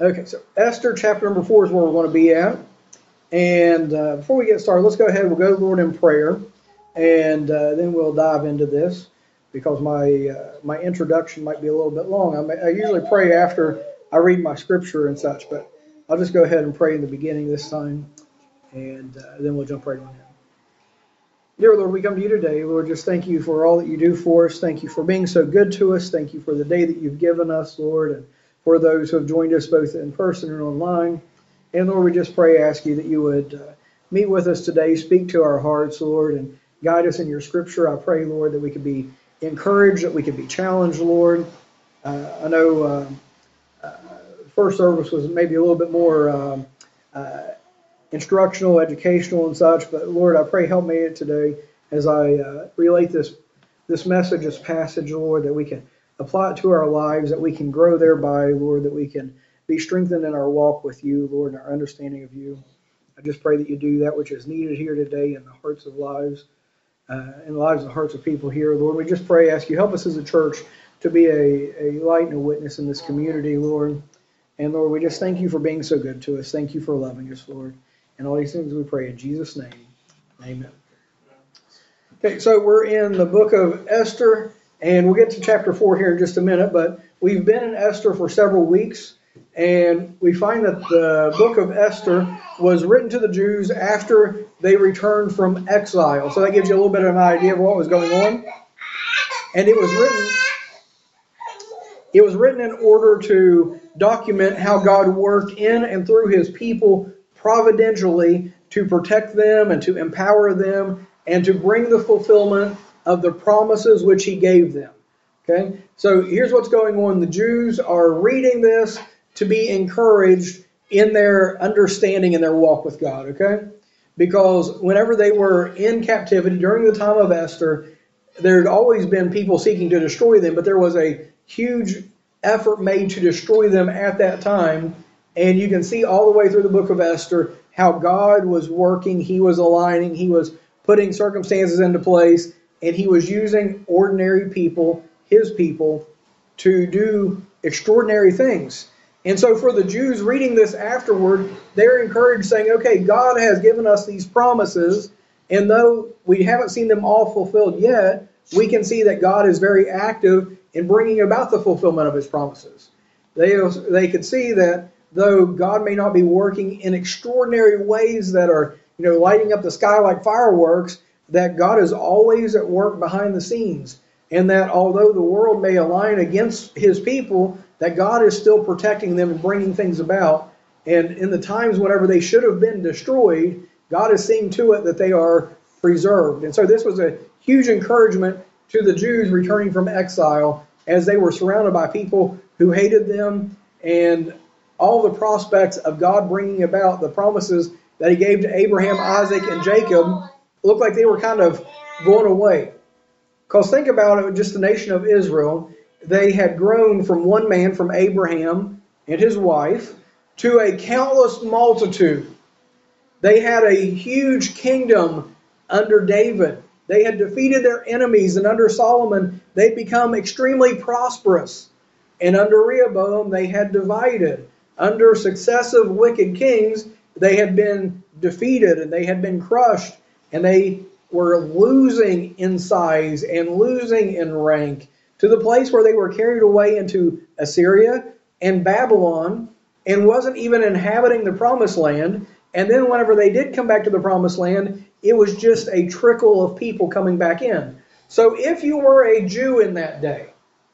Okay, so Esther chapter number 4 is where we're going to be at. And before we get started, let's go ahead. We'll go to the Lord in prayer, and then we'll dive into this because my introduction might be a little bit long. I usually pray after I read my scripture and such, but I'll just go ahead and pray in the beginning this time, and then we'll jump right on in. Dear Lord, we come to you today. Lord, just thank you for all that you do for us. Thank you for being so good to us. Thank you for the day that you've given us, Lord, and for those who have joined us both in person and online. And Lord, we just ask you that you would meet with us today, speak to our hearts, Lord, and guide us in your scripture. I pray, Lord, that we could be encouraged, that we could be challenged, Lord. I know first service was maybe a little bit more instructional, educational, and such, but Lord, I pray help me today as I relate this message, this passage, Lord, that we can apply it to our lives, that we can grow thereby, Lord, that we can be strengthened in our walk with you, Lord, and our understanding of you. I just pray that you do that which is needed here today in the hearts of lives, in the lives and hearts of people here, Lord. We just ask you, help us as a church to be a light and a witness in this community, Lord. And Lord, we just thank you for being so good to us. Thank you for loving us, Lord. And all these things we pray in Jesus' name. Amen. Okay, so we're in the book of Esther, and we'll get to chapter 4 here in just a minute, but we've been in Esther for several weeks, and we find that the book of Esther was written to the Jews after they returned from exile. So that gives you a little bit of an idea of what was going on. And it was written in order to document how God worked in and through his people providentially to protect them and to empower them and to bring the fulfillment of the promises which he gave them. Okay? So here's what's going on. The Jews are reading this to be encouraged in their understanding and their walk with God. Okay? Because whenever they were in captivity during the time of Esther, there had always been people seeking to destroy them, but there was a huge effort made to destroy them at that time. And you can see all the way through the book of Esther how God was working, he was aligning, he was putting circumstances into place, and he was using ordinary people, his people, to do extraordinary things. And so for the Jews reading this afterward, they're encouraged saying, okay, God has given us these promises, and though we haven't seen them all fulfilled yet, we can see that God is very active in bringing about the fulfillment of his promises. They could see that though God may not be working in extraordinary ways that are, lighting up the sky like fireworks, that God is always at work behind the scenes. And that although the world may align against his people, that God is still protecting them and bringing things about. And in the times whenever they should have been destroyed, God is seeing to it that they are preserved. And so this was a huge encouragement to the Jews returning from exile as they were surrounded by people who hated them, and all the prospects of God bringing about the promises that he gave to Abraham, Isaac, and Jacob looked like they were kind of going away. Because think about it, just the nation of Israel, they had grown from one man, from Abraham and his wife, to a countless multitude. They had a huge kingdom under David. They had defeated their enemies, and under Solomon, they'd become extremely prosperous. And under Rehoboam, they had divided. Under successive wicked kings, they had been defeated and they had been crushed, and they were losing in size and losing in rank to the place where they were carried away into Assyria and Babylon and wasn't even inhabiting the promised land. And then whenever they did come back to the promised land, it was just a trickle of people coming back in. So if you were a Jew in that day,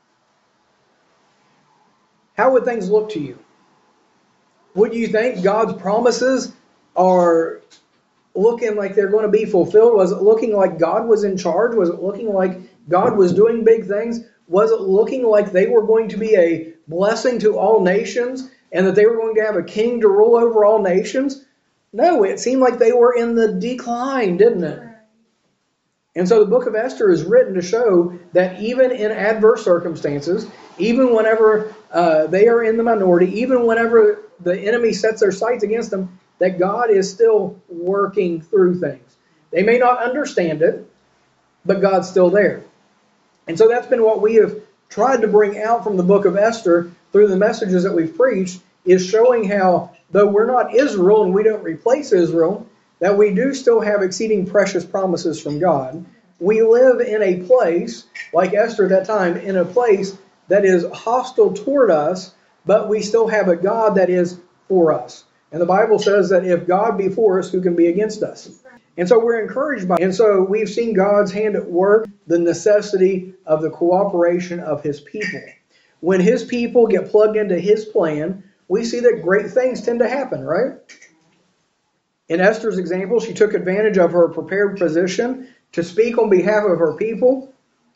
how would things look to you? Would you think God's promises are looking like they're going to be fulfilled? Was it looking like God was in charge? Was it looking like God was doing big things? Was it looking like they were going to be a blessing to all nations and that they were going to have a king to rule over all nations? No, it seemed like they were in the decline, didn't it? And so the book of Esther is written to show that even in adverse circumstances, even whenever they are in the minority, even whenever the enemy sets their sights against them, that God is still working through things. They may not understand it, but God's still there. And so that's been what we have tried to bring out from the book of Esther through the messages that we've preached, is showing how, though we're not Israel and we don't replace Israel, that we do still have exceeding precious promises from God. We live in a place, like Esther at that time, in a place that is hostile toward us, but we still have a God that is for us. And the Bible says that if God be for us, who can be against us? And so we're encouraged by it. And so we've seen God's hand at work, the necessity of the cooperation of His people. When His people get plugged into His plan, we see that great things tend to happen, right? In Esther's example, she took advantage of her prepared position to speak on behalf of her people,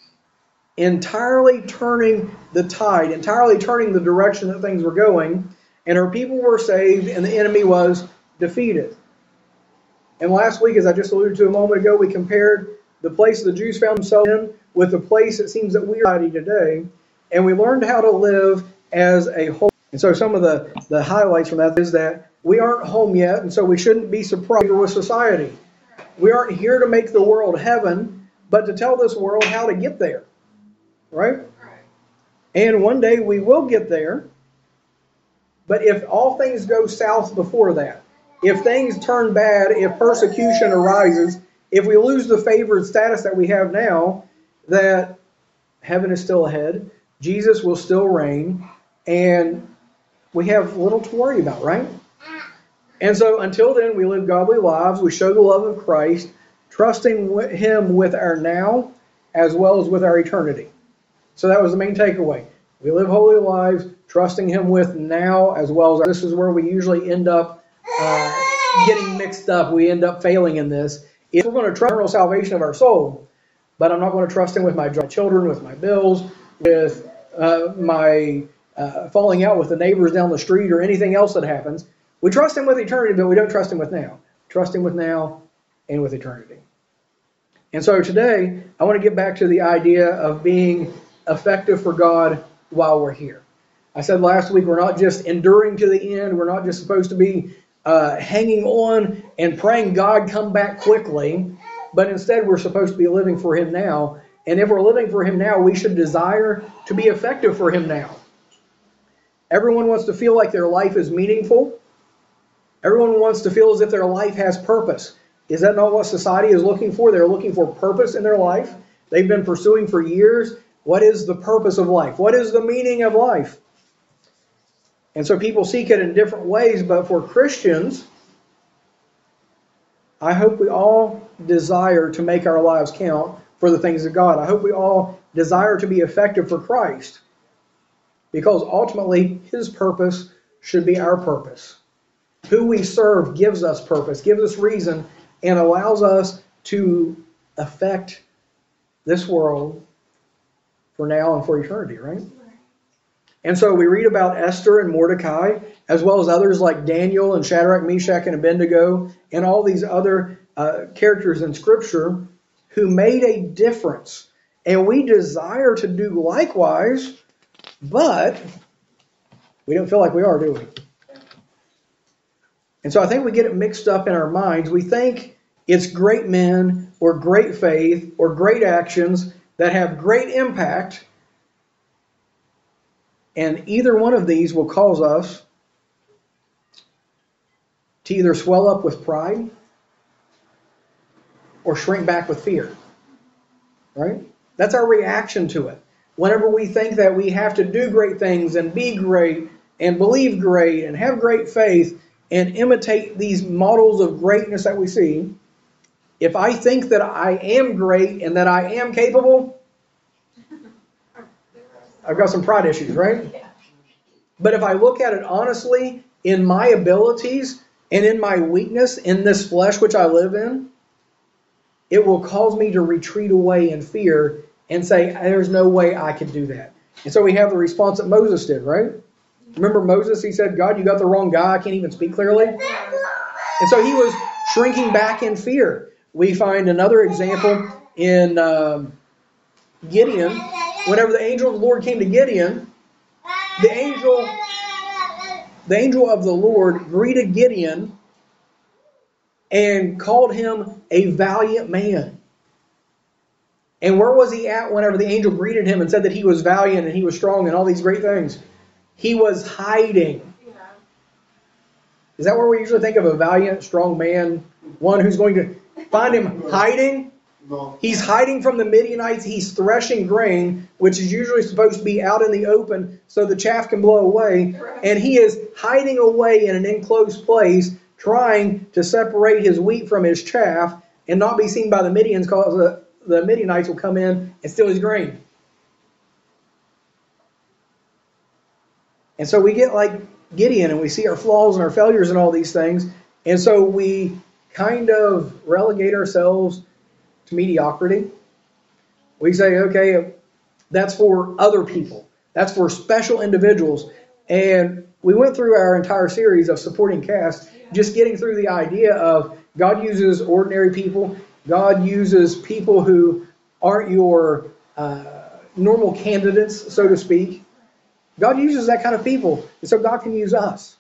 entirely turning the tide, entirely turning the direction that things were going, and her people were saved and the enemy was defeated. And last week, as I just alluded to a moment ago, we compared the place the Jews found themselves in with the place it seems that we are today, and we learned how to live as a whole. And so some of the highlights from that is that we aren't home yet, and so we shouldn't be surprised with society. We aren't here to make the world heaven, but to tell this world how to get there. Right? And one day we will get there, but if all things go south before that, if things turn bad, if persecution arises, if we lose the favored status that we have now, that heaven is still ahead, Jesus will still reign, and we have little to worry about, right? And so until then, we live godly lives, we show the love of Christ, trusting Him with our now as well as with our eternity. So that was the main takeaway. We live holy lives, trusting Him with now as well as this is where we usually end up getting mixed up. We end up failing in this. If we're going to trust eternal salvation of our soul, but I'm not going to trust Him with my children, with my bills, with my falling out with the neighbors down the street or anything else that happens. We trust Him with eternity, but we don't trust Him with now. Trust Him with now and with eternity. And so today, I want to get back to the idea of being effective for God while we're here. I said last week, we're not just enduring to the end. We're not just supposed to be hanging on and praying God come back quickly, but instead we're supposed to be living for Him now. And if we're living for Him now, we should desire to be effective for Him now. Everyone wants to feel like their life is meaningful. Everyone wants to feel as if their life has purpose. Is that not what society is looking for? They're looking for purpose in their life. They've been pursuing for years. What is the purpose of life? What is the meaning of life? And so people seek it in different ways, but for Christians, I hope we all desire to make our lives count for the things of God. I hope we all desire to be effective for Christ, because ultimately His purpose should be our purpose. Who we serve gives us purpose, gives us reason, and allows us to affect this world for now and for eternity, right? And so we read about Esther and Mordecai, as well as others like Daniel and Shadrach, Meshach, and Abednego, and all these other characters in Scripture who made a difference. And we desire to do likewise, but we don't feel like we are, do we? And so I think we get it mixed up in our minds. We think it's great men or great faith or great actions that have great impact, and either one of these will cause us to either swell up with pride or shrink back with fear. Right? That's our reaction to it. Whenever we think that we have to do great things and be great and believe great and have great faith and imitate these models of greatness that we see, if I think that I am great and that I am capable, I've got some pride issues, right? But if I look at it honestly, in my abilities and in my weakness, in this flesh which I live in, it will cause me to retreat away in fear and say, there's no way I can do that. And so we have the response that Moses did, right? Remember Moses, he said, God, you got the wrong guy, I can't even speak clearly. And so he was shrinking back in fear. We find another example in Gideon. Whenever the angel of the Lord came to Gideon, the angel of the Lord greeted Gideon and called him a valiant man. And where was he at whenever the angel greeted him and said that he was valiant and he was strong and all these great things? He was hiding. Is that where we usually think of a valiant, strong man? One who's going to find him hiding? No. He's hiding from the Midianites. He's threshing grain, which is usually supposed to be out in the open so the chaff can blow away. And he is hiding away in an enclosed place, trying to separate his wheat from his chaff and not be seen by the Midians, because the Midianites will come in and steal his grain. And so we get like Gideon, and we see our flaws and our failures and all these things. And so we kind of relegate ourselves to mediocrity. We say, okay, that's for other people. That's for special individuals. And we went through our entire series of supporting cast, just getting through the idea of God uses ordinary people. God uses people who aren't your normal candidates, so to speak. God uses that kind of people, and so God can use us.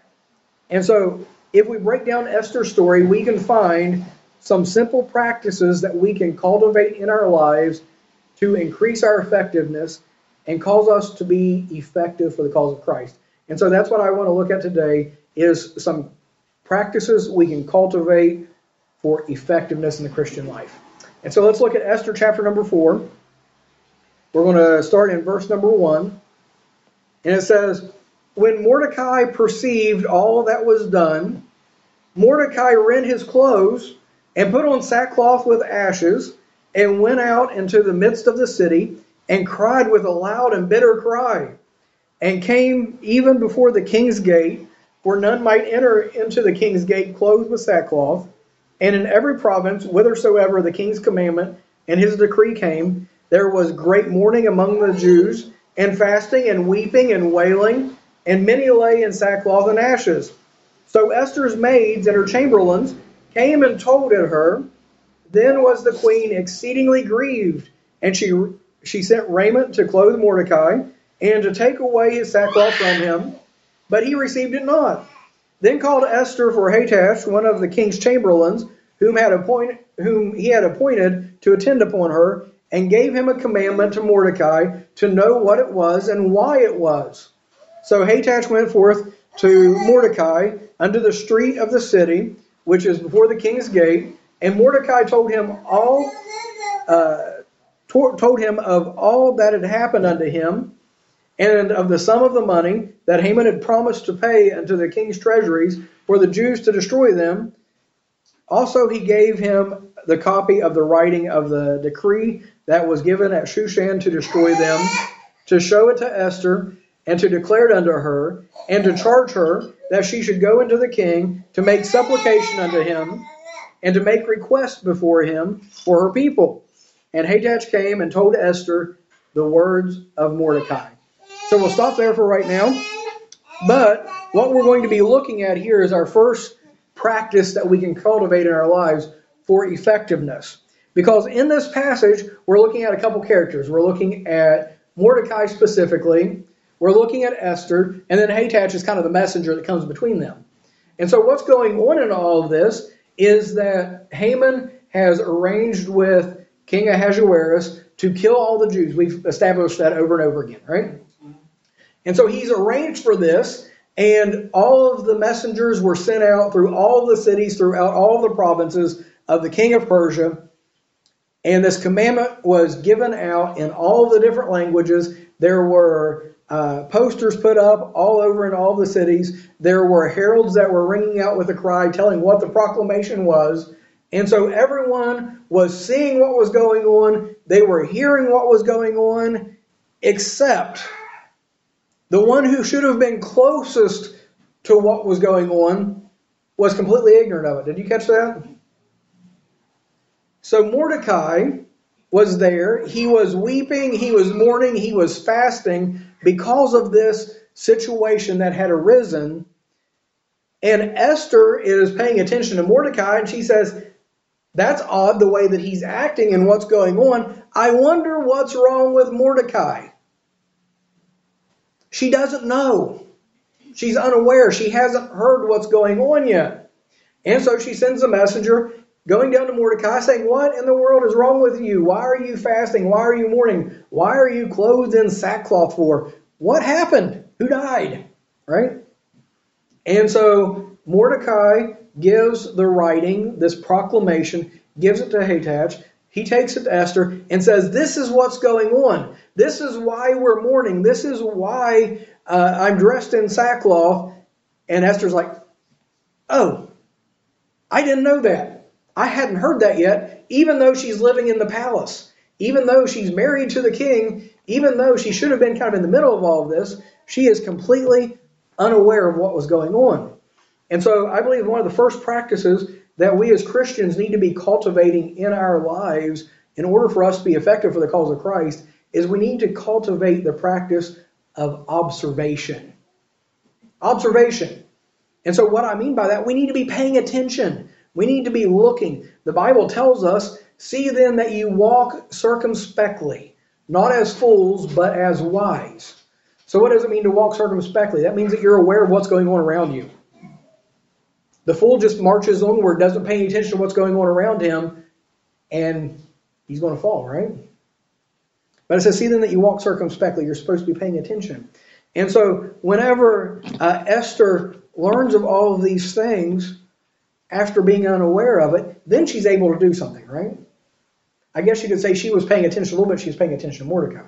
And so if we break down Esther's story, we can find some simple practices that we can cultivate in our lives to increase our effectiveness and cause us to be effective for the cause of Christ. And so that's what I want to look at today, is some practices we can cultivate for effectiveness in the Christian life. And so let's look at Esther chapter number 4. We're going to start in verse number 1. And it says, when Mordecai perceived all that was done, Mordecai rent his clothes and put on sackcloth with ashes, and went out into the midst of the city, and cried with a loud and bitter cry, and came even before the king's gate, for none might enter into the king's gate clothed with sackcloth. And in every province, whithersoever the king's commandment and his decree came, there was great mourning among the Jews, and fasting, and weeping, and wailing, and many lay in sackcloth and ashes. So Esther's maids and her chamberlains came and told it her. Then was the queen exceedingly grieved, and she sent raiment to clothe Mordecai, and to take away his sackcloth from him, but he received it not. Then called Esther for Hathach, one of the king's chamberlains, whom he had appointed to attend upon her, and gave him a commandment to Mordecai to know what it was and why it was. So Hathach went forth to Mordecai unto the street of the city, which is before the king's gate, and Mordecai told him of all that had happened unto him, and of the sum of the money that Haman had promised to pay unto the king's treasuries for the Jews to destroy them. Also he gave him the copy of the writing of the decree that was given at Shushan to destroy them, to show it to Esther, and to declare it unto her, and to charge her that she should go into the king to make supplication unto him, and to make request before him for her people. And Hathach came and told Esther the words of Mordecai. So we'll stop there for right now. But what we're going to be looking at here is our first practice that we can cultivate in our lives for effectiveness. Because in this passage, we're looking at a couple characters. We're looking at Mordecai specifically. We're looking at Esther. And then Hathach is kind of the messenger that comes between them. And so what's going on in all of this is that Haman has arranged with King Ahasuerus to kill all the Jews. We've established that over and over again, right? And so he's arranged for this, and all of the messengers were sent out through all the cities, throughout all the provinces of the king of Persia. And this commandment was given out in all the different languages. There were posters put up all over in all the cities. There were heralds that were ringing out with a cry telling what the proclamation was. And so everyone was seeing what was going on. They were hearing what was going on, except the one who should have been closest to what was going on was completely ignorant of it. Did you catch that? So Mordecai was there. He was weeping. He was mourning. He was fasting because of this situation that had arisen. And Esther is paying attention to Mordecai, and she says, that's odd the way that he's acting and what's going on. I wonder what's wrong with Mordecai. She doesn't know. She's unaware. She hasn't heard what's going on yet. And so she sends a messenger going down to Mordecai saying, what in the world is wrong with you? Why are you fasting? Why are you mourning? Why are you clothed in sackcloth for? What happened? Who died? Right? And so Mordecai gives the writing, this proclamation, gives it to Hathach. He takes it to Esther and says, this is what's going on. This is why we're mourning. This is why I'm dressed in sackcloth. And Esther's like, oh, I didn't know that. I hadn't heard that yet, even though she's living in the palace, even though she's married to the king, even though she should have been kind of in the middle of all of this, she is completely unaware of what was going on. And so I believe one of the first practices that we as Christians need to be cultivating in our lives in order for us to be effective for the cause of Christ is we need to cultivate the practice of observation. Observation. And so what I mean by that, we need to be paying attention. We need to be looking. The Bible tells us, see then that you walk circumspectly, not as fools, but as wise. So what does it mean to walk circumspectly? That means that you're aware of what's going on around you. The fool just marches onward, doesn't pay any attention to what's going on around him, and he's going to fall, right? But it says, see then that you walk circumspectly. You're supposed to be paying attention. And so whenever Esther learns of all of these things, after being unaware of it, then she's able to do something, right? I guess you could say she was paying attention a little bit. She was paying attention to Mordecai.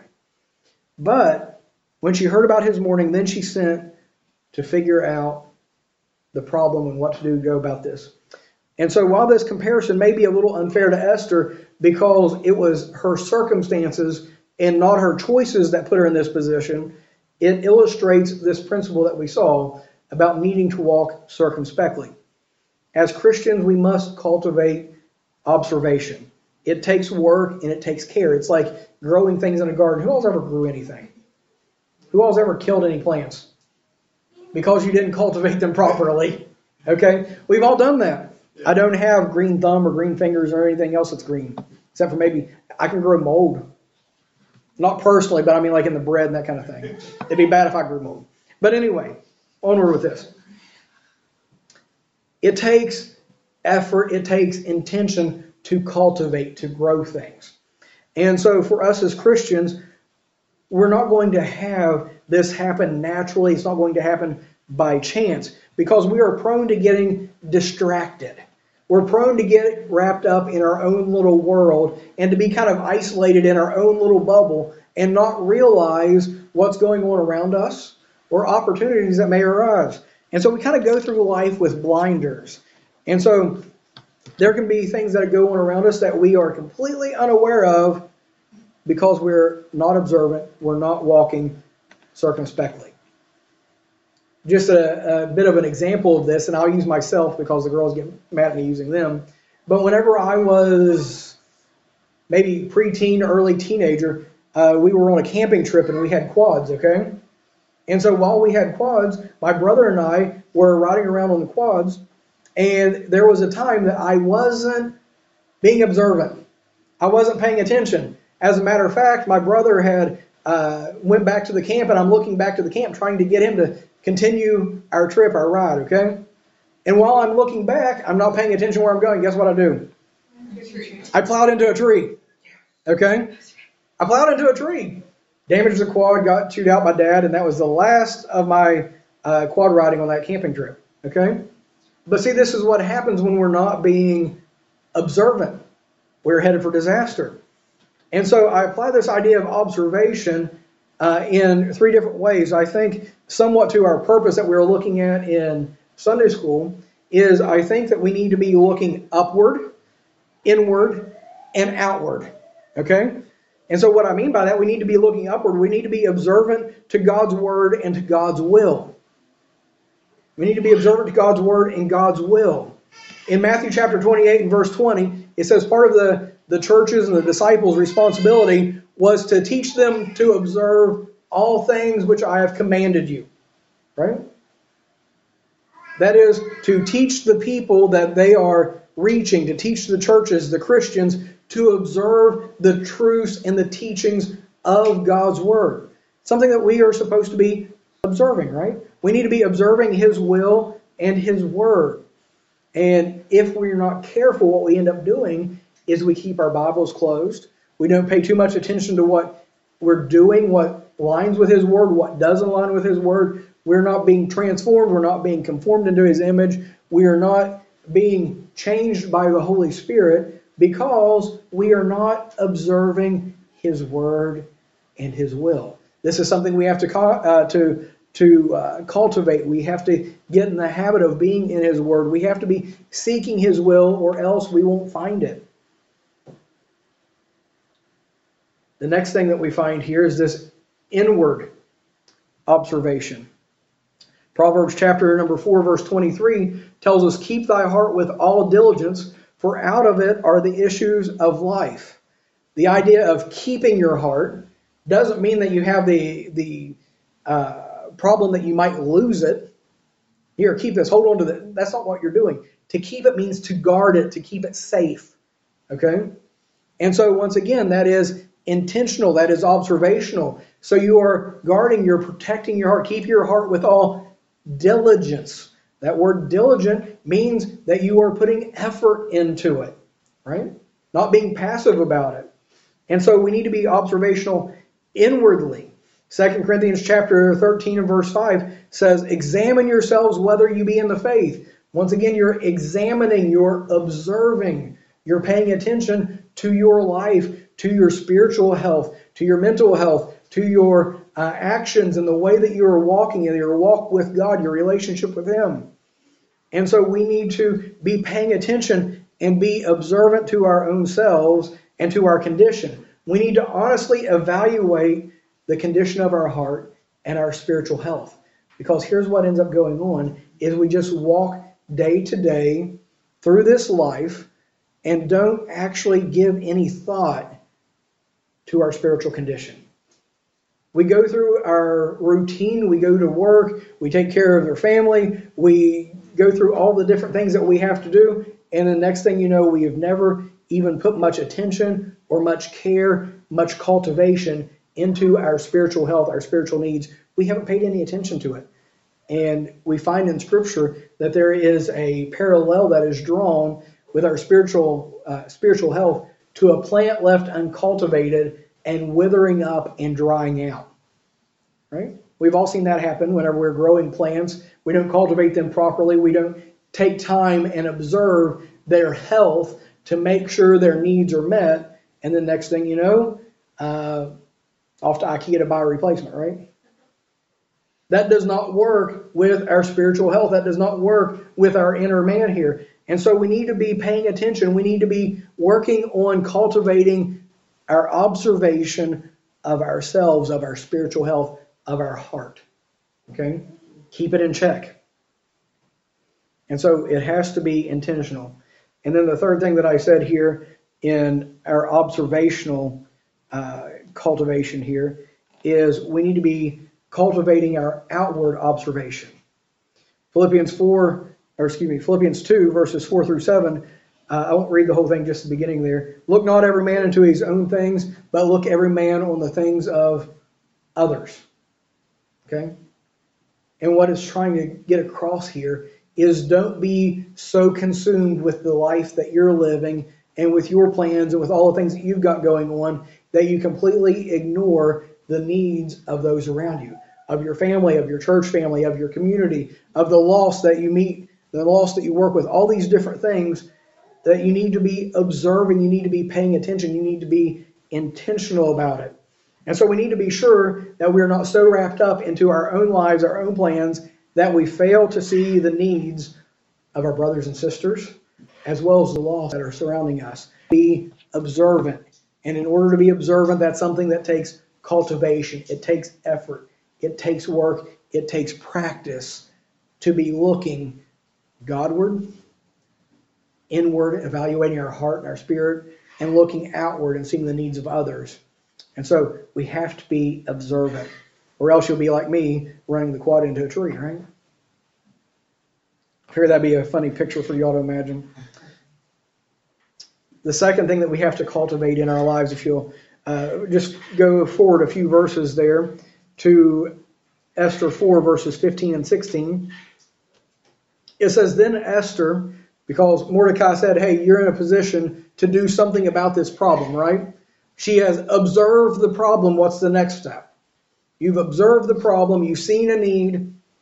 But when she heard about his mourning, then she sent to figure out the problem and what to do to go about this. And so while this comparison may be a little unfair to Esther because it was her circumstances and not her choices that put her in this position, it illustrates this principle that we saw about needing to walk circumspectly. As Christians, we must cultivate observation. It takes work and it takes care. It's like growing things in a garden. Who else ever grew anything? Who else ever killed any plants? Because you didn't cultivate them properly. Okay? We've all done that. I don't have green thumb or green fingers or anything else that's green. Except for maybe I can grow mold. Not personally, but I mean like in the bread and that kind of thing. It'd be bad if I grew mold. But anyway, onward with this. It takes effort, it takes intention to cultivate, to grow things. And so for us as Christians, we're not going to have this happen naturally. It's not going to happen by chance because we are prone to getting distracted. We're prone to get wrapped up in our own little world and to be kind of isolated in our own little bubble and not realize what's going on around us or opportunities that may arise. And so we kind of go through life with blinders. And so there can be things that go on around us that we are completely unaware of because we're not observant, we're not walking circumspectly. Just a bit of an example of this, and I'll use myself because the girls get mad at me using them. But whenever I was maybe preteen, early teenager, we were on a camping trip and we had quads, okay? And so while we had quads, my brother and I were riding around on the quads, and there was a time that I wasn't being observant. I wasn't paying attention. As a matter of fact, my brother had went back to the camp, and I'm looking back to the camp trying to get him to continue our trip, our ride, okay? And while I'm looking back, I'm not paying attention where I'm going. Guess what I do? I plowed into a tree, okay? I plowed into a tree. Damaged the quad, got chewed out by Dad, and that was the last of my quad riding on that camping trip, okay? But see, this is what happens when we're not being observant. We're headed for disaster. And so I apply this idea of observation in three different ways. I think somewhat to our purpose that we were looking at in Sunday school is I think that we need to be looking upward, inward, and outward, okay? And so what I mean by that, we need to be looking upward. We need to be observant to God's word and to God's will. We need to be observant to God's word and God's will. In Matthew chapter 28 and verse 20, it says part of the church's and the disciples' responsibility was to teach them to observe all things which I have commanded you. Right? That is, to teach the people that they are reaching, to teach the churches, the Christians, to observe the truths and the teachings of God's word. Something that we are supposed to be observing, right? We need to be observing His will and His word. And if we're not careful, what we end up doing is we keep our Bibles closed. We don't pay too much attention to what we're doing, what lines with His word, what doesn't align with His word. We're not being transformed. We're not being conformed into His image. We are not being changed by the Holy Spirit because we are not observing His word and His will. This is something we have to cultivate. We have to get in the habit of being in His word. We have to be seeking His will, or else we won't find it. The next thing that we find here is this inward observation. Proverbs chapter number 4, verse 23 tells us, "Keep thy heart with all diligence, for out of it are the issues of life." The idea of keeping your heart doesn't mean that you have the problem that you might lose it. Here, keep this, hold on to that. That's not what you're doing. To keep it means to guard it, to keep it safe. Okay? And so once again, that is intentional, that is observational. So you are guarding, you're protecting your heart. Keep your heart with all diligence. That word diligent means that you are putting effort into it, right? Not being passive about it. And so we need to be observational inwardly. 2 Corinthians chapter 13 and verse 5 says, "Examine yourselves whether you be in the faith." Once again, you're examining, you're observing, you're paying attention to your life, to your spiritual health, to your mental health, to your actions and the way that you are walking in your walk with God, your relationship with Him. And so we need to be paying attention and be observant to our own selves and to our condition. We need to honestly evaluate the condition of our heart and our spiritual health. Because here's what ends up going on, is we just walk day to day through this life and don't actually give any thought to our spiritual condition. We go through our routine, we go to work, we take care of their family, we go through all the different things that we have to do, and the next thing you know, we have never even put much attention or much care, much cultivation into our spiritual health, our spiritual needs. We haven't paid any attention to it. And we find in Scripture that there is a parallel that is drawn with our spiritual health to a plant left uncultivated and withering up and drying out. Right? We've all seen that happen whenever we're growing plants. We don't cultivate them properly. We don't take time and observe their health to make sure their needs are met. And the next thing you know, off to IKEA to buy a replacement, right? That does not work with our spiritual health. That does not work with our inner man here. And so we need to be paying attention. We need to be working on cultivating our observation of ourselves, of our spiritual health, of our heart. Okay? Keep it in check. And so it has to be intentional. And then the third thing that I said here in our observational cultivation here is we need to be cultivating our outward observation. Philippians 2, verses 4 through 7. I won't read the whole thing, just the beginning there. "Look not every man into his own things, but look every man on the things of others." Okay? And what it's trying to get across here is don't be so consumed with the life that you're living and with your plans and with all the things that you've got going on that you completely ignore the needs of those around you, of your family, of your church family, of your community, of the lost that you meet, the lost that you work with, all these different things that you need to be observing, you need to be paying attention, you need to be intentional about it. And so we need to be sure that we're not so wrapped up into our own lives, our own plans, that we fail to see the needs of our brothers and sisters, as well as the lost that are surrounding us. Be observant. And in order to be observant, that's something that takes cultivation. It takes effort. It takes work. It takes practice to be looking Godward, inward, evaluating our heart and our spirit, and looking outward and seeing the needs of others. And so we have to be observant, or else you'll be like me, running the quad into a tree, right? I figure that'd be a funny picture for y'all to imagine. The second thing that we have to cultivate in our lives, if you'll just go forward a few verses there to Esther 4, verses 15 and 16. It says, "Then Esther," because Mordecai said, "Hey, you're in a position to do something about this problem," right? She has observed the problem. What's the next step? You've observed the problem. You've seen a need.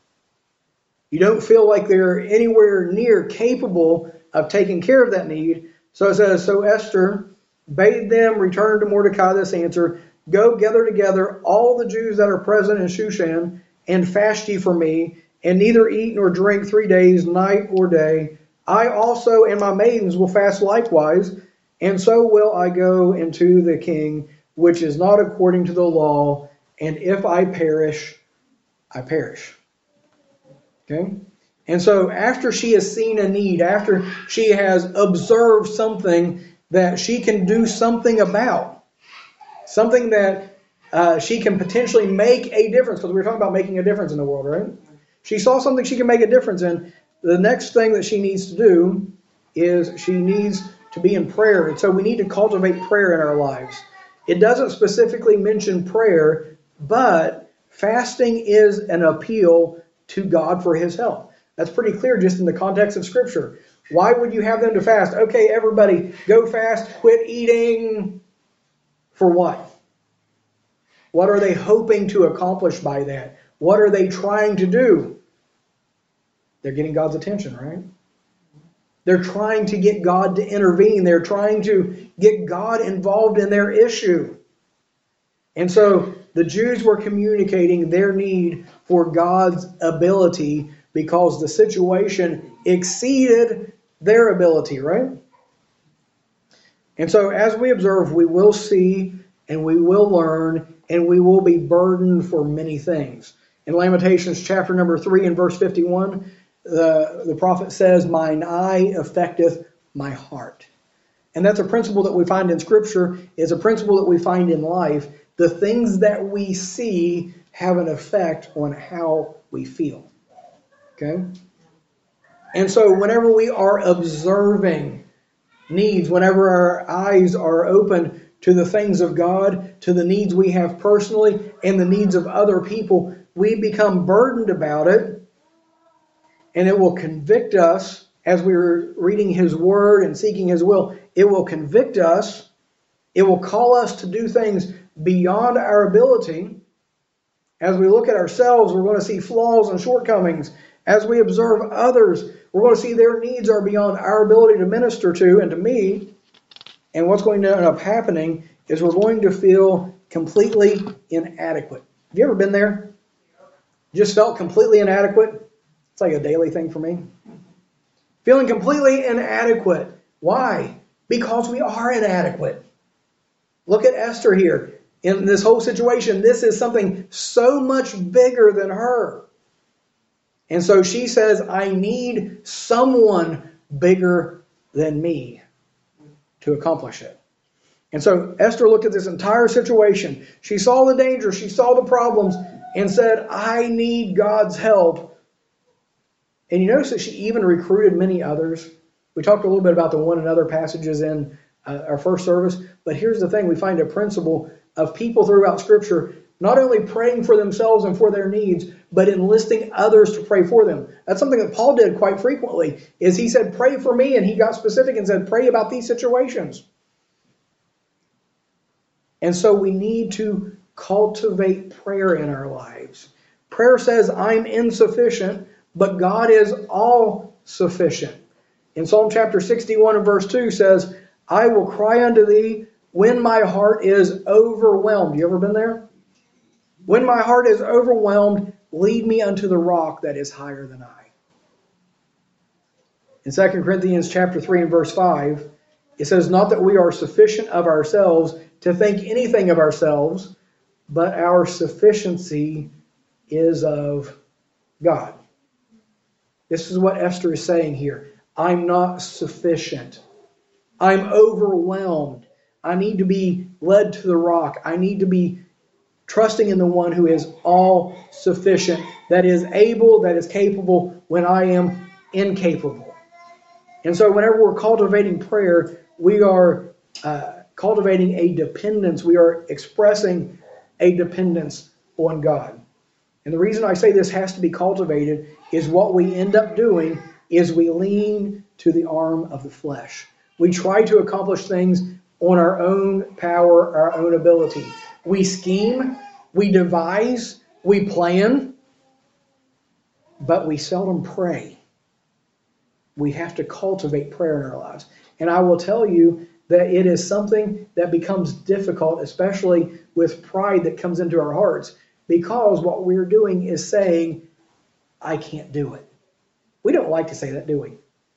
You don't feel like they're anywhere near capable of taking care of that need. So it says, so Esther bade them return to Mordecai this answer, go gather together all the Jews that are present in Shushan, and fast ye for me, and neither eat nor drink 3 days, night or day. I also and my maidens will fast likewise, and so will I go into the king, which is not according to the law, and if I perish, I perish. Okay? And so after she has seen a need, after she has observed something that she can do something about, something that she can potentially make a difference, because we're talking about making a difference in the world, right? She saw something she can make a difference in. The next thing that she needs to do is she needs to be in prayer. And so we need to cultivate prayer in our lives. It doesn't specifically mention prayer, but fasting is an appeal to God for his help. That's pretty clear just in the context of Scripture. Why would you have them to fast? Okay, everybody, go fast, quit eating. For what? What are they hoping to accomplish by that? What are they trying to do? They're getting God's attention, right? They're trying to get God to intervene. They're trying to get God involved in their issue. And so the Jews were communicating their need for God's ability because the situation exceeded their ability, right? And so as we observe, we will see and we will learn and we will be burdened for many things. In Lamentations chapter number 3 and verse 51, the prophet says, mine eye affecteth my heart. And that's a principle that we find in Scripture. It's a principle that we find in life. The things that we see have an effect on how we feel. Okay? And so whenever we are observing needs, whenever our eyes are open to the things of God, to the needs we have personally and the needs of other people, we become burdened about it. And it will convict us as we're reading His Word and seeking His will. It will convict us. It will call us to do things beyond our ability. As we look at ourselves, we're going to see flaws and shortcomings. As we observe others, we're going to see their needs are beyond our ability to minister to and to meet. And what's going to end up happening is we're going to feel completely inadequate. Have you ever been there? Just felt completely inadequate? It's like a daily thing for me. Feeling completely inadequate. Why? Because we are inadequate. Look at Esther here. In this whole situation, this is something so much bigger than her. And so she says, I need someone bigger than me to accomplish it. And so Esther looked at this entire situation. She saw the danger. She saw the problems and said, I need God's help. And you notice that she even recruited many others. We talked a little bit about the one another passages in our first service. But here's the thing. We find a principle of people throughout Scripture not only praying for themselves and for their needs, but enlisting others to pray for them. That's something that Paul did quite frequently, is he said, pray for me, and he got specific and said, pray about these situations. And so we need to cultivate prayer in our lives. Prayer says, I'm insufficient, but God is all sufficient. In Psalm chapter 61 and verse 2 says, I will cry unto thee when my heart is overwhelmed. You ever been there? When my heart is overwhelmed, lead me unto the rock that is higher than I. In 2 Corinthians chapter 3 and verse 5, it says, not that we are sufficient of ourselves to think anything of ourselves, but our sufficiency is of God. This is what Esther is saying here. I'm not sufficient. I'm overwhelmed. I need to be led to the rock. I need to be trusting in the one who is all sufficient, that is able, that is capable when I am incapable. And so whenever we're cultivating prayer, we are cultivating a dependence. We are expressing a dependence on God. And the reason I say this has to be cultivated is what we end up doing is we lean to the arm of the flesh. We try to accomplish things on our own power, our own ability. We scheme, we devise, we plan. but we seldom pray. We have to cultivate prayer in our lives. And I will tell you that it is something that becomes difficult, especially with pride that comes into our hearts, because what we're doing is saying, I can't do it. We don't like to say that, do we? We've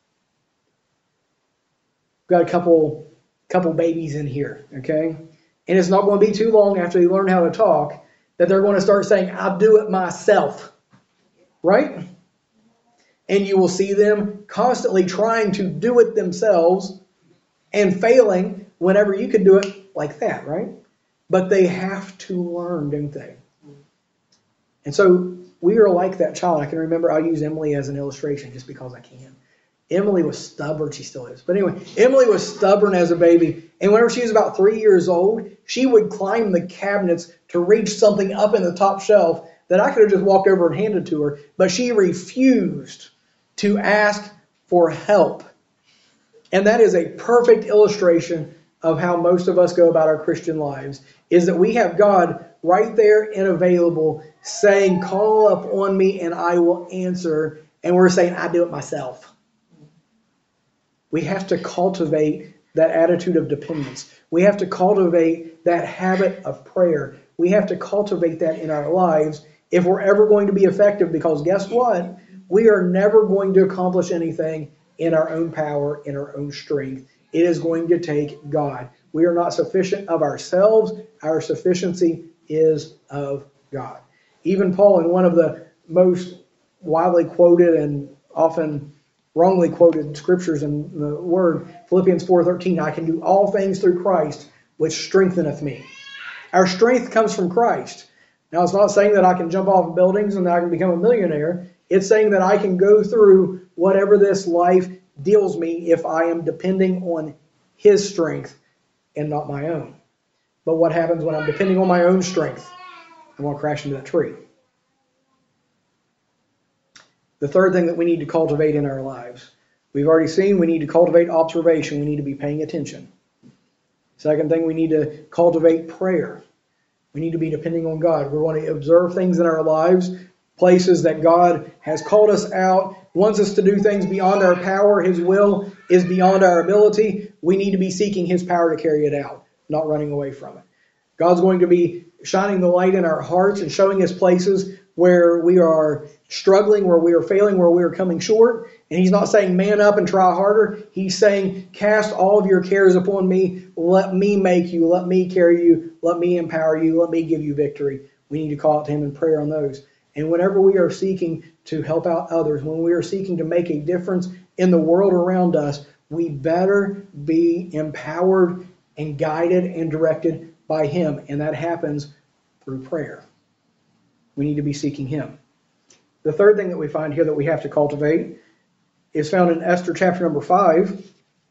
got a couple babies in here, okay? And it's not going to be too long after they learn how to talk that they're going to start saying, I'll do it myself, right? And you will see them constantly trying to do it themselves and failing whenever you can do it like that, right? But they have to learn, don't they? And so we are like that child. I can remember, I'll use Emily as an illustration just because I can. Emily was stubborn. She still is. But anyway, Emily was stubborn as a baby. And whenever she was about 3 years old, she would climb the cabinets to reach something up in the top shelf that I could have just walked over and handed to her. But she refused to ask for help. And that is a perfect illustration of how most of us go about our Christian lives, is that we have God right there and available saying, call up on me and I will answer. And we're saying, I do it myself. We have to cultivate that attitude of dependence. We have to cultivate that habit of prayer. We have to cultivate that in our lives if we're ever going to be effective, because guess what? We are never going to accomplish anything in our own power, in our own strength. It is going to take God. We are not sufficient of ourselves. Our sufficiency is of God. Even Paul, in one of the most widely quoted and often wrongly quoted scriptures in the Word, Philippians 4:13, I can do all things through Christ, which strengtheneth me. Our strength comes from Christ. Now, it's not saying that I can jump off buildings and that I can become a millionaire. It's saying that I can go through whatever this life deals me if I am depending on His strength and not my own. But what happens when I'm depending on my own strength? I'm going to crash into that tree. The third thing that we need to cultivate in our lives, we've already seen we need to cultivate observation. We need to be paying attention. Second thing, we need to cultivate prayer. We need to be depending on God. We want to observe things in our lives, places that God has called us out, wants us to do things beyond our power. His will is beyond our ability. We need to be seeking His power to carry it out, not running away from it. God's going to be shining the light in our hearts and showing us places where we are struggling, where we are failing, where we are coming short. And He's not saying man up and try harder. He's saying cast all of your cares upon me. Let me make you. Let me carry you. Let me empower you. Let me give you victory. We need to call out to Him in prayer on those. And whenever we are seeking to help out others, when we are seeking to make a difference in the world around us, we better be empowered and guided and directed by Him. And that happens through prayer. We need to be seeking Him. The third thing that we find here that we have to cultivate is found in Esther chapter number 5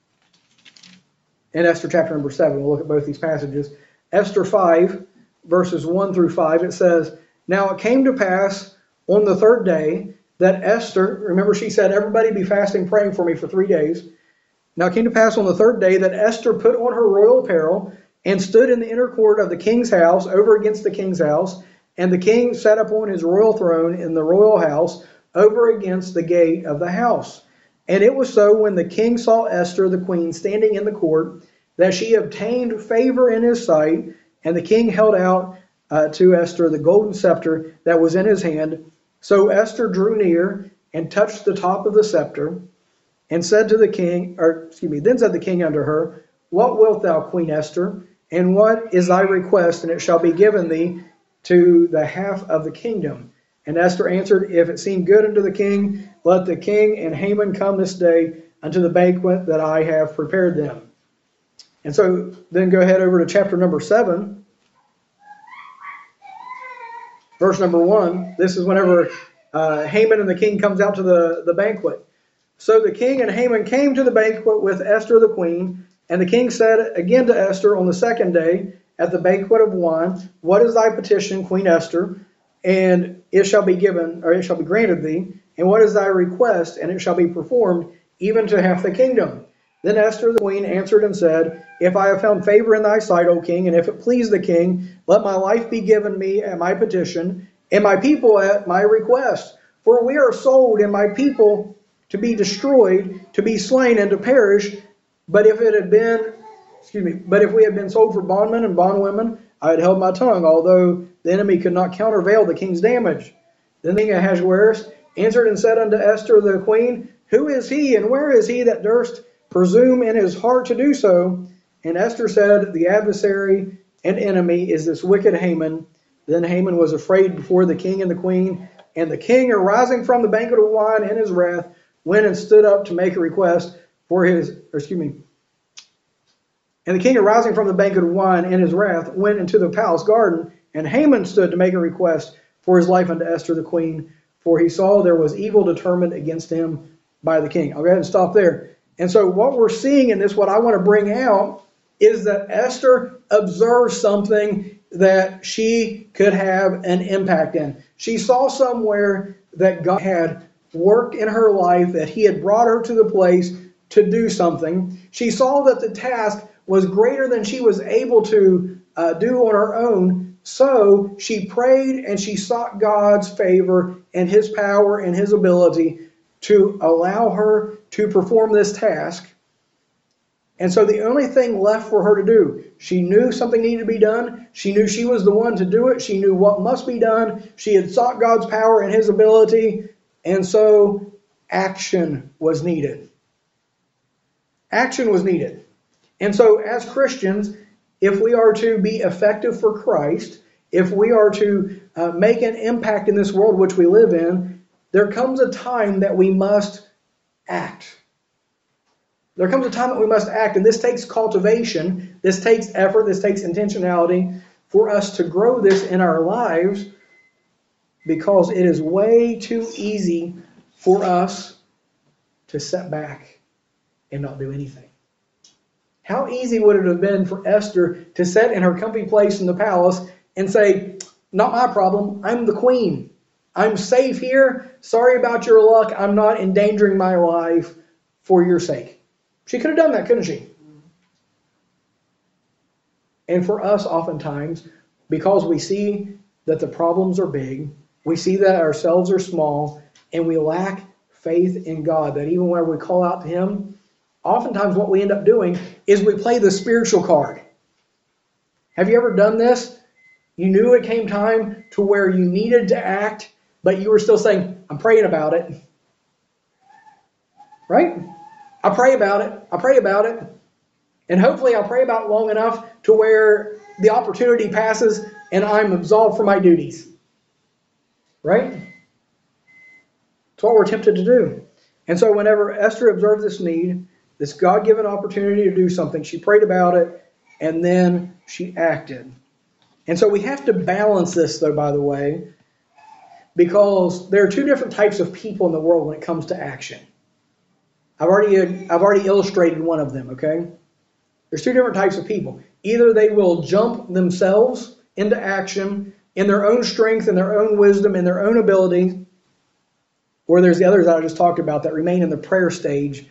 and Esther chapter number 7. We'll look at both these passages. Esther 5, verses 1 through 5, it says, Now it came to pass on the third day that Esther, remember she said, everybody be fasting, praying for me for 3 days. Now it came to pass on the third day that Esther put on her royal apparel and stood in the inner court of the king's house over against the king's house. And the king sat upon his royal throne in the royal house over against the gate of the house. And it was so when the king saw Esther the queen standing in the court that she obtained favor in his sight. And the king held out to Esther the golden scepter that was in his hand. So Esther drew near and touched the top of the scepter and said to the king, then said the king unto her, What wilt thou, Queen Esther? And what is thy request? And it shall be given thee to the half of the kingdom. And Esther answered, If it seem good unto the king, let the king and Haman come this day unto the banquet that I have prepared them. And so then go ahead over to chapter number 7. Verse number 1. This is whenever Haman and the king comes out to the banquet. So the king and Haman came to the banquet with Esther the queen. And the king said again to Esther on the second day, at the banquet of wine, What is thy petition, Queen Esther? And it shall be given, or it shall be granted thee. And what is thy request? And it shall be performed, even to half the kingdom. Then Esther the queen answered and said, If I have found favor in thy sight, O king, and if it please the king, let my life be given me at my petition, and my people at my request. For we are sold, and my people to be destroyed, to be slain, and to perish. But if it had been, but if we had been sold for bondmen and bondwomen, I had held my tongue, although the enemy could not countervail the king's damage. Then the king Ahasuerus answered and said unto Esther the queen, Who is he, and where is he that durst presume in his heart to do so? And Esther said, The adversary and enemy is this wicked Haman. Then Haman was afraid before the king and the queen. And the king, arising from the banquet of wine in his wrath, went and stood up to make a request for his, And the king, arising from the banquet of wine in his wrath, went into the palace garden. And Haman stood to make a request for his life unto Esther the queen, for he saw there was evil determined against him by the king. I'll go ahead and stop there. And so what we're seeing in this, what I want to bring out, is that Esther observed something that she could have an impact in. She saw somewhere that God had worked in her life, that he had brought her to the place to do something. She saw that the task was greater than she was able to do on her own. So she prayed and she sought God's favor and his power and his ability to allow her to perform this task. And so the only thing left for her to do, she knew something needed to be done. She knew she was the one to do it. She knew what must be done. She had sought God's power and his ability. And so action was needed. Action was needed. And so as Christians, if we are to be effective for Christ, if we are to make an impact in this world which we live in, there comes a time that we must act. There comes a time that we must act, and this takes cultivation, this takes effort, this takes intentionality for us to grow this in our lives, because it is way too easy for us to sit back and not do anything. How easy would it have been for Esther to sit in her comfy place in the palace and say, Not my problem, I'm the queen. I'm safe here. Sorry about your luck. I'm not endangering my life for your sake. She could have done that, couldn't she? And for us, oftentimes, because we see that the problems are big, we see that ourselves are small, and we lack faith in God, that even when we call out to him, oftentimes what we end up doing is we play the spiritual card. Have you ever done this? You knew it came time to where you needed to act, but you were still saying, I'm praying about it. Right? I pray about it. I pray about it. And hopefully I'll pray about it long enough to where the opportunity passes and I'm absolved from my duties. Right? That's what we're tempted to do. And so whenever Esther observed this need, this God-given opportunity to do something, she prayed about it and then she acted. And so we have to balance this, though, by the way, because there are two different types of people in the world when it comes to action. I've already illustrated one of them, okay? There's two different types of people. Either they will jump themselves into action in their own strength, in their own wisdom, in their own ability, or there's the others that I just talked about that remain in the prayer stage,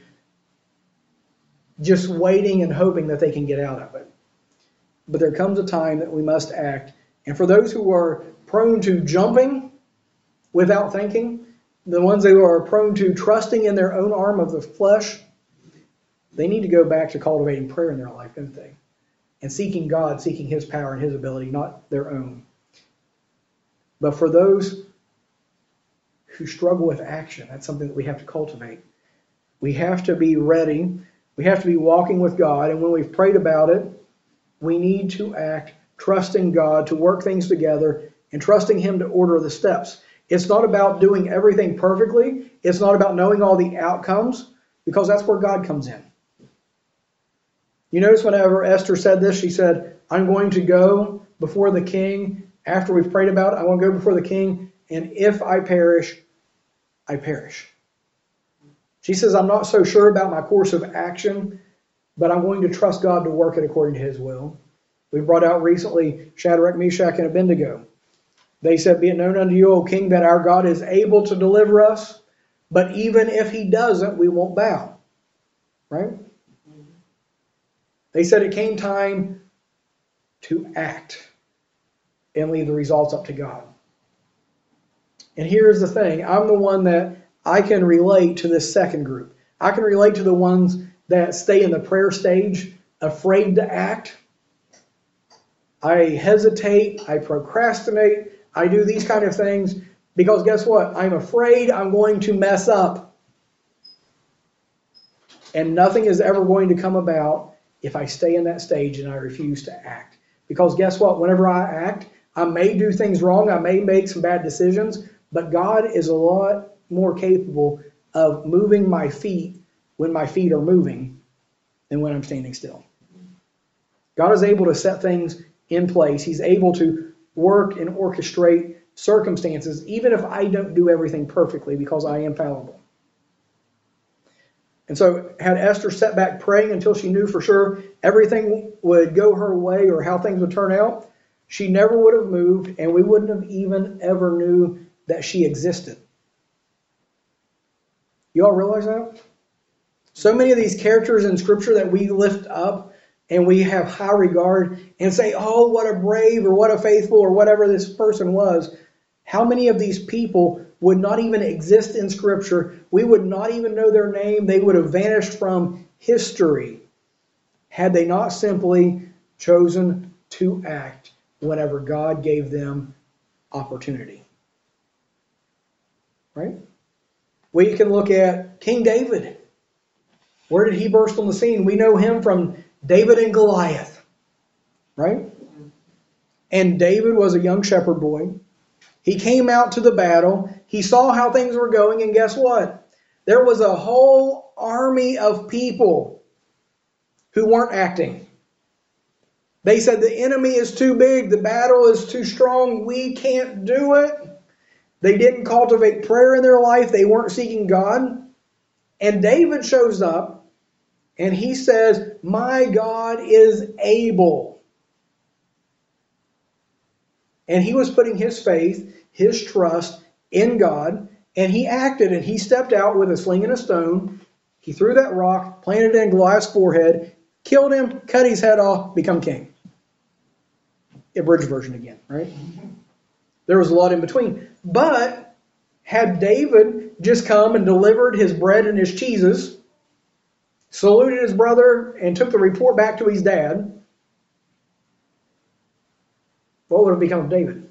just waiting and hoping that they can get out of it. But there comes a time that we must act. And for those who are prone to jumping without thinking, the ones who are prone to trusting in their own arm of the flesh, they need to go back to cultivating prayer in their life, don't they? And seeking God, seeking his power and his ability, not their own. But for those who struggle with action, that's something that we have to cultivate. We have to be ready. We have to be walking with God. And when we've prayed about it, we need to act, trusting God to work things together and trusting him to order the steps. It's not about doing everything perfectly. It's not about knowing all the outcomes, because that's where God comes in. You notice whenever Esther said this, she said, I'm going to go before the king after we've prayed about it. I want to go before the king, and if I perish, I perish. She says, I'm not so sure about my course of action, but I'm going to trust God to work it according to his will. We brought out recently Shadrach, Meshach, and Abednego. They said, Be it known unto you, O king, that our God is able to deliver us, but even if he doesn't, we won't bow. Right? They said it came time to act and leave the results up to God. And here's the thing. I'm the one that I can relate to this second group. I can relate to the ones that stay in the prayer stage, afraid to act. I hesitate. I procrastinate. I do these kind of things because guess what? I'm afraid I'm going to mess up. And nothing is ever going to come about if I stay in that stage and I refuse to act. Because guess what? Whenever I act, I may do things wrong. I may make some bad decisions. But God is a lot more capable of moving my feet when my feet are moving than when I'm standing still. God is able to set things in place. He's able to work and orchestrate circumstances, even if I don't do everything perfectly, because I am fallible. And so had Esther sat back praying until she knew for sure everything would go her way or how things would turn out, she never would have moved, and we wouldn't have even ever knew that she existed. You all realize that? So many of these characters in Scripture that we lift up and we have high regard and say, oh, what a brave or what a faithful or whatever this person was. How many of these people would not even exist in Scripture? We would not even know their name. They would have vanished from history had they not simply chosen to act whenever God gave them opportunity. Right? We can look at King David. Where did he burst on the scene? We know him from David and Goliath. Right? And David was a young shepherd boy. He came out to the battle. He saw how things were going, and guess what? There was a whole army of people who weren't acting. They said the enemy is too big, the battle is too strong, we can't do it. They didn't cultivate prayer in their life, they weren't seeking God. And David shows up and he says, my God is able. And he was putting his faith, his trust in God, and he acted, and he stepped out with a sling and a stone. He threw that rock, planted it in Goliath's forehead, killed him, cut his head off, become king. Abridged version again, right? There was a lot in between. But had David just come and delivered his bread and his cheeses, saluted his brother, and took the report back to his dad, what would have become of David?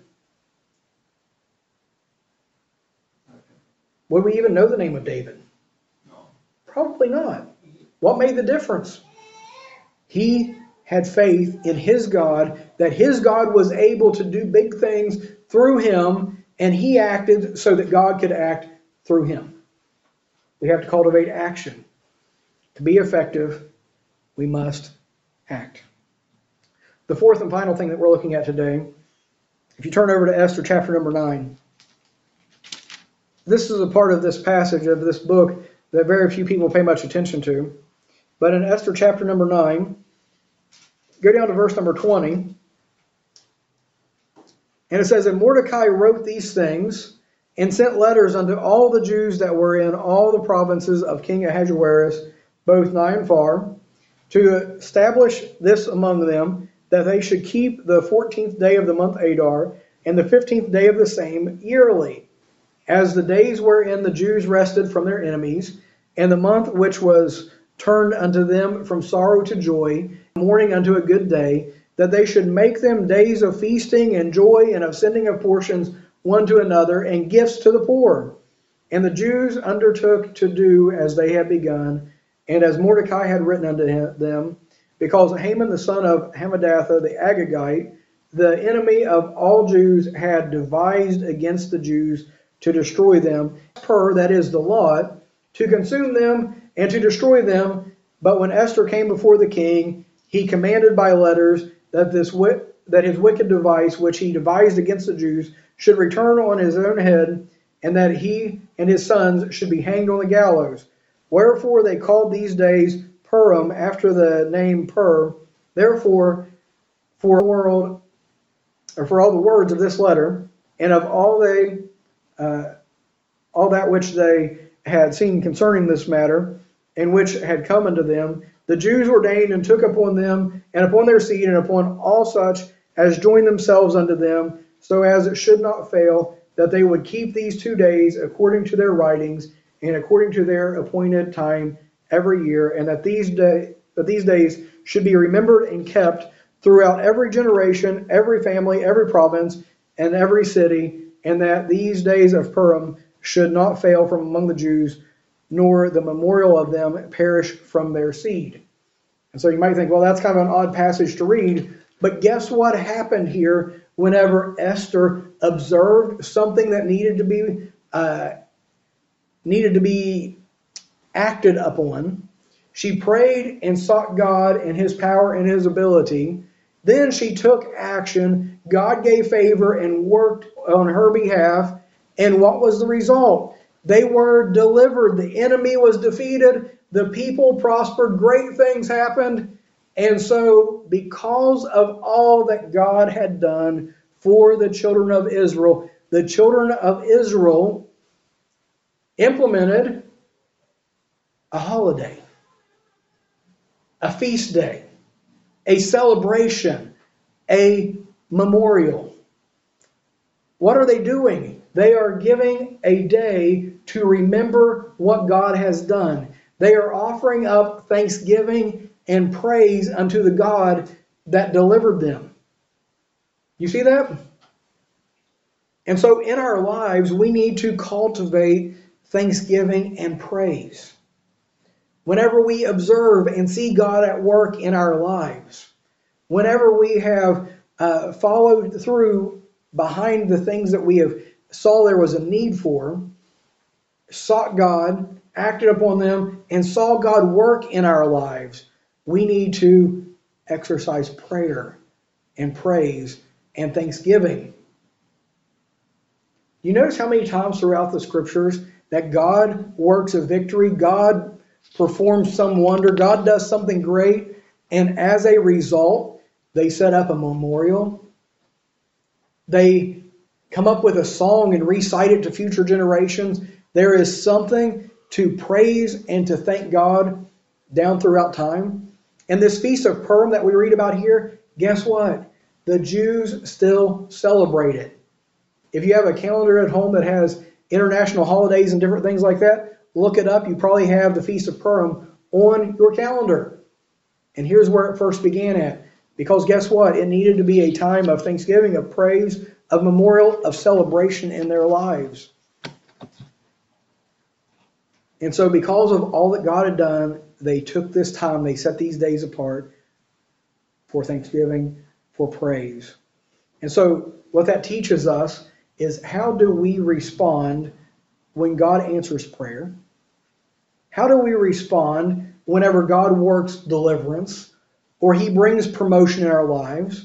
Would we even know the name of David? No. Probably not. What made the difference? He had faith in his God, that his God was able to do big things through him, and he acted so that God could act through him. We have to cultivate action. To be effective, we must act. The fourth and final thing that we're looking at today, if you turn over to Esther chapter number 9, this is a part of this passage of this book that very few people pay much attention to. But in Esther chapter number 9, go down to verse number 20. And it says, and Mordecai wrote these things and sent letters unto all the Jews that were in all the provinces of King Ahasuerus, both nigh and far, to establish this among them, that they should keep the 14th day of the month Adar, and the 15th day of the same yearly, as the days wherein the Jews rested from their enemies, and the month which was turned unto them from sorrow to joy, mourning unto a good day, that they should make them days of feasting and joy, and of sending of portions one to another, and gifts to the poor. And the Jews undertook to do as they had begun, and as Mordecai had written unto them, because Haman the son of Hammedatha the Agagite, the enemy of all Jews, had devised against the Jews to destroy them, per, that is the lot, to consume them and to destroy them. But when Esther came before the king, he commanded by letters that his wicked device, which he devised against the Jews, should return on his own head, and that he and his sons should be hanged on the gallows. Wherefore they called these days Purim, after the name Pur. Therefore, for all the words of this letter, and of all that which they had seen concerning this matter, and which had come unto them, the Jews ordained and took upon them, and upon their seed, and upon all such as joined themselves unto them, so as it should not fail, that they would keep these 2 days according to their writings and according to their appointed time every year, and that these days should be remembered and kept throughout every generation, every family, every province, and every city, and that these days of Purim should not fail from among the Jews, nor the memorial of them perish from their seed. And so you might think, well, that's kind of an odd passage to read, but guess what happened here whenever Esther observed something that needed to be acted upon? She prayed and sought God and His power and His ability. Then she took action. God gave favor and worked on her behalf. And what was the result? They were delivered. The enemy was defeated. The people prospered. Great things happened. And so, because of all that God had done for the children of Israel implemented a holiday, a feast day, a celebration, a memorial. What are they doing? They are giving a day to remember what God has done. They are offering up thanksgiving and praise unto the God that delivered them. You see that? And so in our lives, we need to cultivate thanksgiving and praise. Whenever we observe and see God at work in our lives, whenever we have followed through behind the things that we have saw there was a need for, sought God, acted upon them, and saw God work in our lives, we need to exercise prayer and praise and thanksgiving. You notice how many times throughout the scriptures that God works a victory, God performs some wonder, God does something great, and as a result, they set up a memorial. They come up with a song and recite it to future generations. There is something to praise and to thank God down throughout time. And this Feast of Purim that we read about here, guess what? The Jews still celebrate it. If you have a calendar at home that has international holidays and different things like that, look it up. You probably have the Feast of Purim on your calendar. And here's where it first began at. Because guess what? It needed to be a time of thanksgiving, of praise, of memorial, of celebration in their lives. And so because of all that God had done, they took this time, they set these days apart for thanksgiving, for praise. And so what that teaches us is, how do we respond when God answers prayer? How do we respond whenever God works deliverance or He brings promotion in our lives?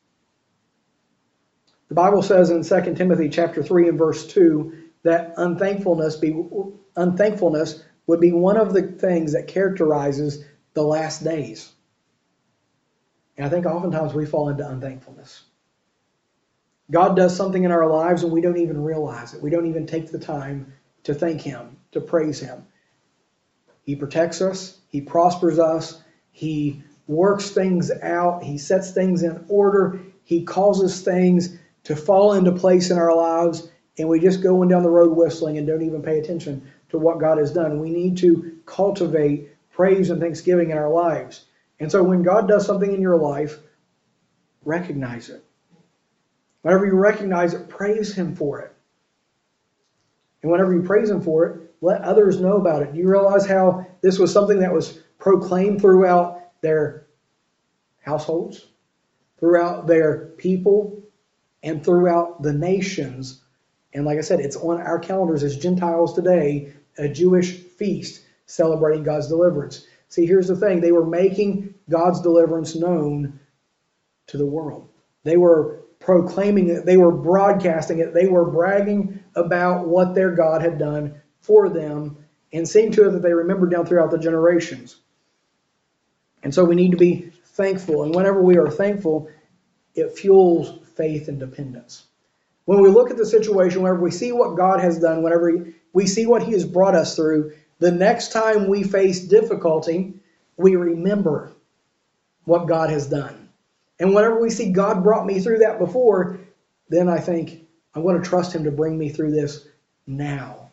The Bible says in 2 Timothy chapter 3 and verse 2 that unthankfulness would be one of the things that characterizes the last days. And I think oftentimes we fall into unthankfulness. God does something in our lives and we don't even realize it. We don't even take the time to thank Him, to praise Him. He protects us. He prospers us. He works things out. He sets things in order. He causes things to fall into place in our lives, and we just go down the road whistling and don't even pay attention to what God has done. We need to cultivate praise and thanksgiving in our lives. And so when God does something in your life, recognize it. Whenever you recognize it, praise Him for it. And whenever you praise Him for it, let others know about it. Do you realize how this was something that was proclaimed throughout their households, throughout their people, and throughout the nations? And like I said, it's on our calendars as Gentiles today, a Jewish feast celebrating God's deliverance. See, here's the thing. They were making God's deliverance known to the world. They were proclaiming it. They were broadcasting it. They were bragging about what their God had done for them and seeing to it that they remembered down throughout the generations. And so we need to be thankful. And whenever we are thankful, it fuels faith and dependence. When we look at the situation, whenever we see what God has done, whenever we see what He has brought us through, the next time we face difficulty, we remember what God has done. And whenever we see God brought me through that before, then I think, I want to trust him to bring me through this now.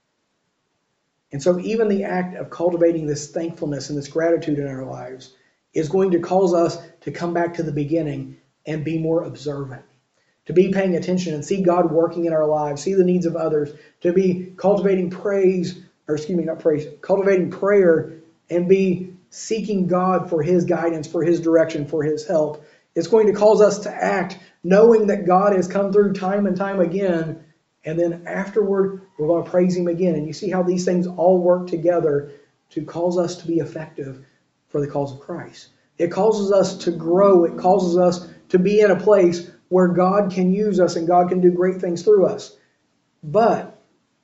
And so even the act of cultivating this thankfulness and this gratitude in our lives is going to cause us to come back to the beginning and be more observant, to be paying attention and see God working in our lives, see the needs of others, to be cultivating cultivating prayer and be seeking God for his guidance, for his direction, for his help. It's going to cause us to act knowing that God has come through time and time again, and then afterward we're going to praise him again. And you see how these things all work together to cause us to be effective for the cause of Christ. It causes us to grow. It causes us to be in a place where God can use us and God can do great things through us. But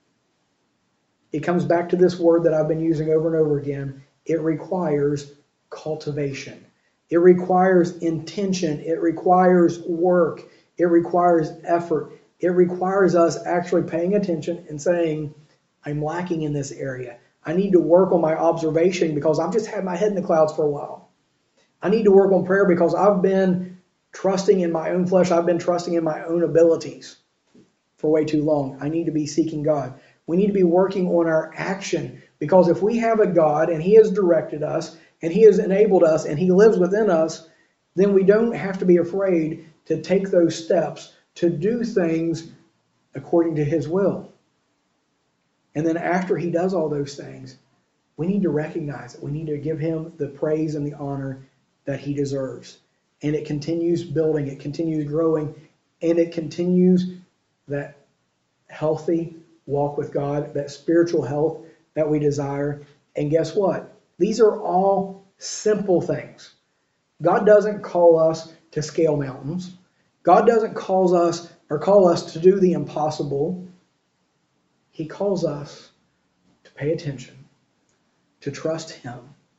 it comes back to this word that I've been using over and over again. It requires cultivation. It requires intention. It requires work. It requires effort. It requires us actually paying attention and saying, I'm lacking in this area. I need to work on my observation because I've just had my head in the clouds for a while. I need to work on prayer because I've been trusting in my own flesh. I've been trusting in my own abilities for way too long. I need to be seeking God. We need to be working on our action, because if we have a God and he has directed us and he has enabled us and he lives within us, then we don't have to be afraid to take those steps to do things according to his will. And then after he does all those things, we need to recognize it. We need to give him the praise and the honor that he deserves. And it continues building, it continues growing, and it continues that healthy walk with God, that spiritual health that we desire. And guess what? These are all simple things. God doesn't call us to scale mountains. God doesn't call us to do the impossible. He calls us to pay attention, to trust him,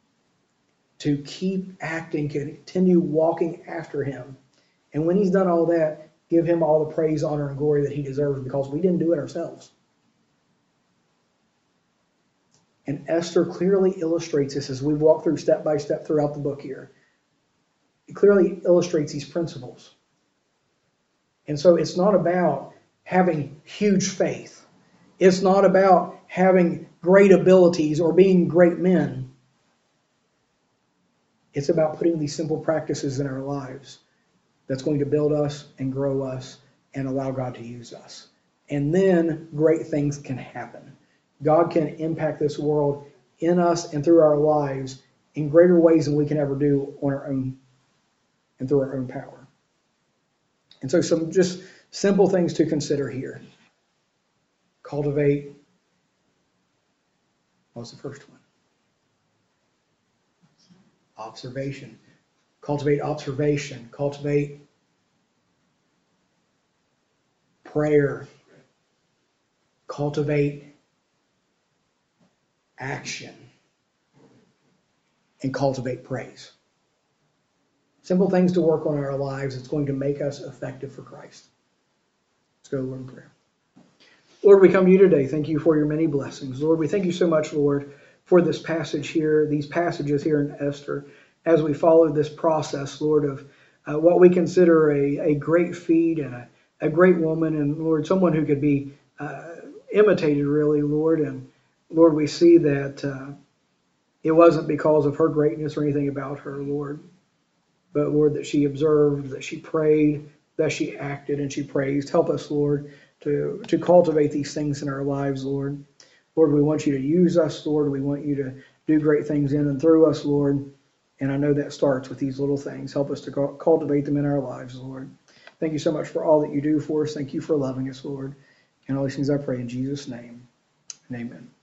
to keep acting, continue walking after him. And when he's done all that, give him all the praise, honor, and glory that he deserves, because we didn't do it ourselves. And Esther clearly illustrates this as we walk through step by step throughout the book here. It clearly illustrates these principles. And so it's not about having huge faith. It's not about having great abilities or being great men. It's about putting these simple practices in our lives that's going to build us and grow us and allow God to use us. And then great things can happen. God can impact this world in us and through our lives in greater ways than we can ever do on our own and through our own power. And so some just simple things to consider here. Cultivate. What was the first one? Observation. Cultivate observation. Cultivate prayer. Cultivate action. And cultivate praise. Simple things to work on in our lives. It's going to make us effective for Christ. Let's go to Lord in prayer. Lord, we come to you today. Thank you for your many blessings. Lord, we thank you so much, Lord, for this passage here, these passages here in Esther, as we follow this process, Lord, of what we consider a great feat and a great woman, and Lord, someone who could be imitated, really, Lord. And Lord, we see that it wasn't because of her greatness or anything about her, Lord, but Lord, that she observed, that she prayed, that she acted, and she praised. Help us, Lord, to cultivate these things in our lives, Lord. Lord, we want you to use us, Lord. We want you to do great things in and through us, Lord. And I know that starts with these little things. Help us to cultivate them in our lives, Lord. Thank you so much for all that you do for us. Thank you for loving us, Lord. And all these things I pray in Jesus' name. And amen.